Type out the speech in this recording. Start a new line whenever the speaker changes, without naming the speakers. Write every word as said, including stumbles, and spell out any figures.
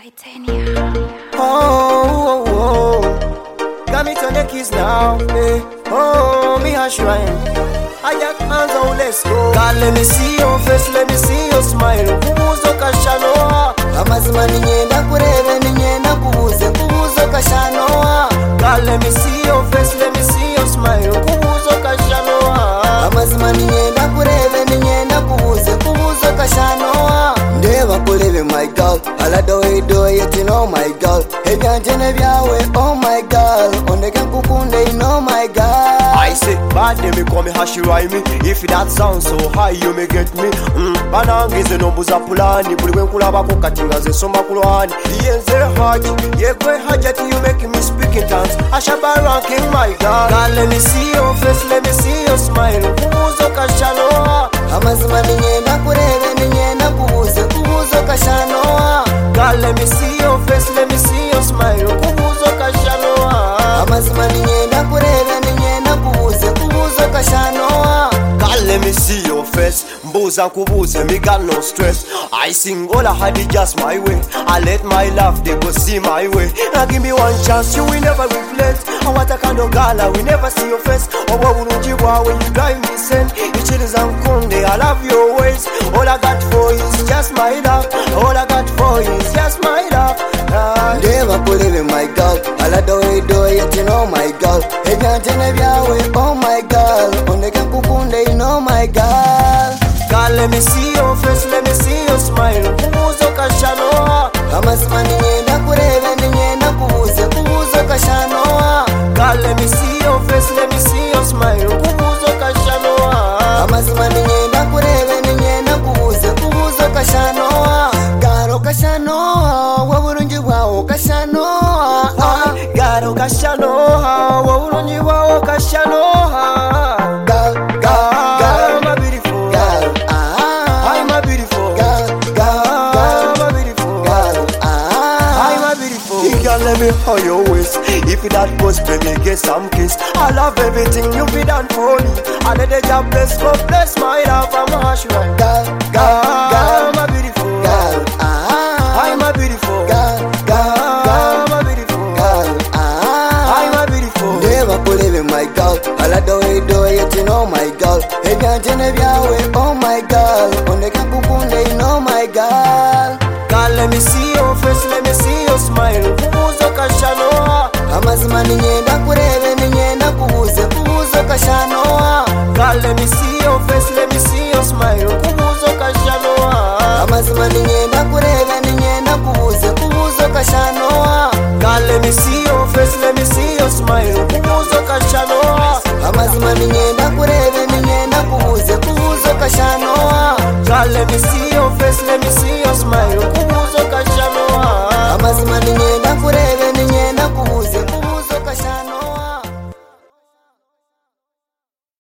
Titania.
Oh, oh, oh. Got me turn the keys now. Hey. Oh, me a shrine. I got hands on, let's go. God, let me see your face, let me see your smile. Kubuzo kashanoa. Amazima ninyenda kurebe, ninyenda kubuze, kubuzo kashanoa. God, let me see your face, let me see your smile. Kubuzo kashanoa. Amazima ninyenda kurebe, ninyenda kubuze, kubuzo kashanoa. Ndeba kurebe, my girl. Ala do it, do it, you know, my girl. Ebyanje nebyawe, oh my girl. Ondeke kukunde, you know, my girl. I say, bad day me call me hashi rhyme me. If that sounds so high, you may get me. Mm. Banangize nombuza pulani. Buli wenkulaba kukatinga ze soma kulwani. Yenze haji, yekwe hajati, you make me speak in tongues. Ashaba ranking, my God. God, let me see your face, let me see your smile. Kubuzo kashanoa. Amazima ninyenda kurebe, ninyenda kubuze, kubuzo kashanoa. God, let me see your face, let me see your smile. Kubuzo kashanoa. Amazima ninyenda kurebe, ninyenda kubuze, kubuzo kashanoa. God, let me see your face. Mbuza kubuze, me got no stress. I sing all I had it just my way. I let my love, they go see my way. Now give me one chance, you will never regret. And what a kind of girl, I will never see your face. Oh, what would you want when you drive me send? It is unconde, I love your ways. All I got for you is just my love. All I got for you is just my love. Never believe in my girl. All I do it, do it, you know my girl. Ebyanje nebyawe, oh my girl. Ondeke kukunde, you know my girl. God, let me see your face, let me see your smile. Kubuzo kashanoa. Amazima ninyenda kurebe, ninyenda kubuze, kubuzo kashanoa. God, let me see your face, let me see your smile. Kubuzo kashanoa. Amazima ninyenda kurebe, ninyenda kubuze, kubuzo kashanoa. Garo kashanoa, waburungi bwawo kashanoa. Garo kashanoa, waburungi bwawo kashanoa. Gal, gal, gal, my beautiful girl. I'm a beautiful girl. Girl, my beautiful girl. I'm a beautiful. You can let me hold your waist. If that goes, baby, get some kiss. I love everything you be done for me. I let the job bless, God bless my love. I'm a hush right. Girl, girl, girl, my beautiful girl. I'm a beautiful girl. Girl, my beautiful girl. I'm a beautiful. Never believe in my girl. All I do it, do it, you know my girl. Ebyanje nebyawe, oh my girl. Ondeke kukunde, you know my girl. God, let me see your face, let me see your smile. Kubuzo kashanoa. Amazima ninyenda kurebe, ninyenda kubuze, kubuzo kashanoa. God, let me see your face, let me see your smile. Kubuzo kashanoa. Amazima ninyenda kurebe, ninyenda kubuze, kubuzo kashanoa. God, let me see your face, let me see your smile. Kubuzo kashanoa. Amazima ninyenda kurebe, ninyenda kubuze, kubuzo kashanoa. God, let me see your face, let